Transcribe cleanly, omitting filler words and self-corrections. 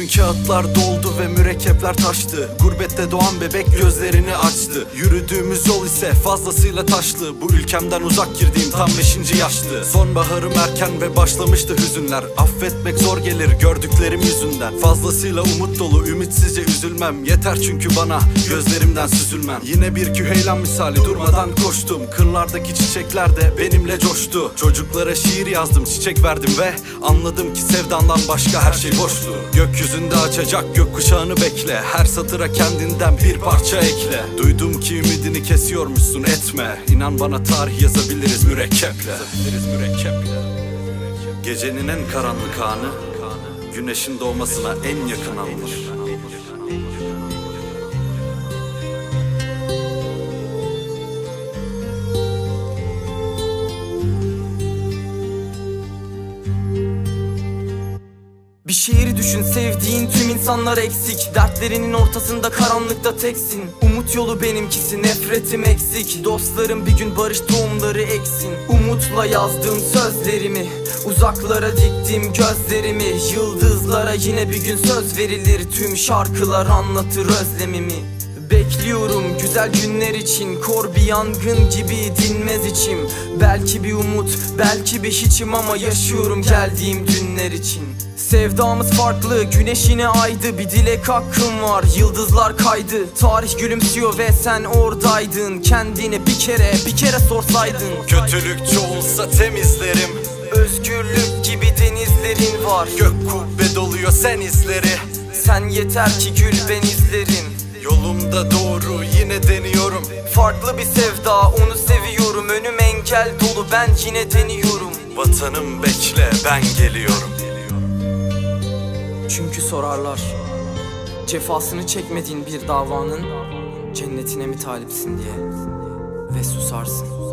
Bugün kağıtlar doldu ve mürekkepler taştı. Gurbette doğan bebek gözlerini açtı. Yürüdüğümüz yol ise fazlasıyla taşlı. Bu ülkemden uzak girdiğim tam 5. yaştı. Sonbaharım erken ve başlamıştı hüzünler. Affetmek zor gelir gördüklerim yüzünden. Fazlasıyla umut dolu, ümitsizce üzülmem. Yeter çünkü bana gözlerimden süzülmem. Yine bir küheylan misali durmadan koştum. Kırlardaki çiçekler de benimle coştu. Çocuklara şiir yazdım, çiçek verdim ve anladım ki sevdandan başka her şey boştu. Gökyüzünde açacak gökkuşağını bekle. Her satıra kendinden bir parça ekle. Duydum ki ümidini kesiyormuşsun, etme. İnan bana tarih yazabiliriz mürekkeple. Gecenin en karanlık anı güneşin doğmasına en yakın andır. Bir şiiri düşün, sevdiğin tüm insanlar eksik. Dertlerinin ortasında karanlıkta teksin. Umut yolu benimkisi, nefretim eksik. Dostlarım bir gün barış tohumları eksin. Umutla yazdığım sözlerimi, uzaklara diktim gözlerimi. Yıldızlara yine bir gün söz verilir. Tüm şarkılar anlatır özlemimi. Bekliyorum güzel günler için, kor bir yangın gibi dinmez içim. Belki bir umut, belki bir hiçim ama yaşıyorum geldiğim günler için. Sevdamız farklı, güneş yine aydı. Bir dilek hakkım var, yıldızlar kaydı. Tarih gülümsüyor ve sen oradaydın. Kendine bir kere sorsaydın. Kötülükçü olsa temizlerim. Özgürlük gibi denizlerin var. Gök kubbe doluyor sen izleri. Sen yeter ki gül, ben izlerim. Yolumda doğru yine deniyorum. Farklı bir sevda, onu seviyorum. Önüm engel dolu, ben yine deniyorum. Vatanım bekle, ben geliyorum. Çünkü sorarlar, cefasını çekmediğin bir davanın cennetine mi talipsin diye, ve susarsın.